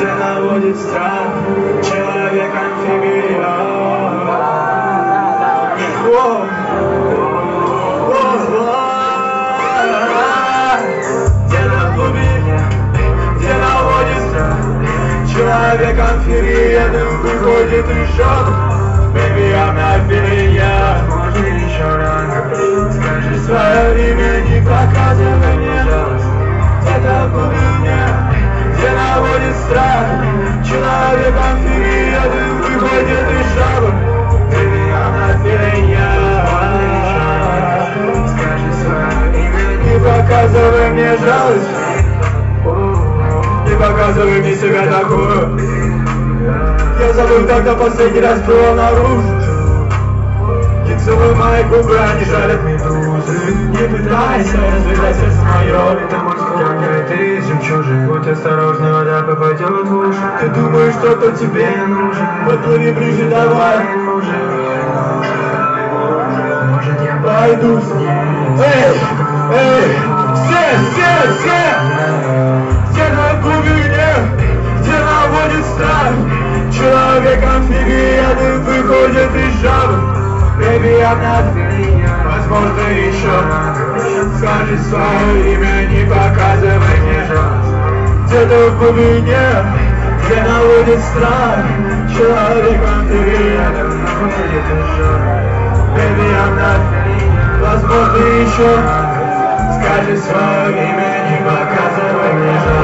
где наводит страх человек-амфибия. Где на глубине, где наводит страх человек-амфибия, дым выходит из шока. Baby, I'm not feeling ya. Может еще рано, скажи свое имя, не показывай мне жалость. Где-то в глубине, где наводит страх человек-амфибия, дым выходит из шока. Baby, I'm not feeling ya. Скажи свое имя, не показывай мне жалость. Не показывай мне себя такую. Я забыл, когда последний раз плыл наружу. Не целуй мои губы, они жалят медузы. Не пытайся развязать сердце мое. Это морской огонь, ты жемчужин. Будь осторожна, вода попадет в уши. Ты думаешь, что-то тебе нужен. Подплыви ближе, давай. Может, я пойду с ней. Эй, все! Где на глубине, где наводит страх человек-амфибия, дым выходит из жабы. Baby, I'm not feeling ya. Возможно, еще скажи свое имя, не показывай мне жалость. Где-то в глубине, где наводит страх человек-амфибия, дым выходит из жабы. Baby, I'm not feeling ya. Возможно, еще скажи свое имя, не показывай мне жалость.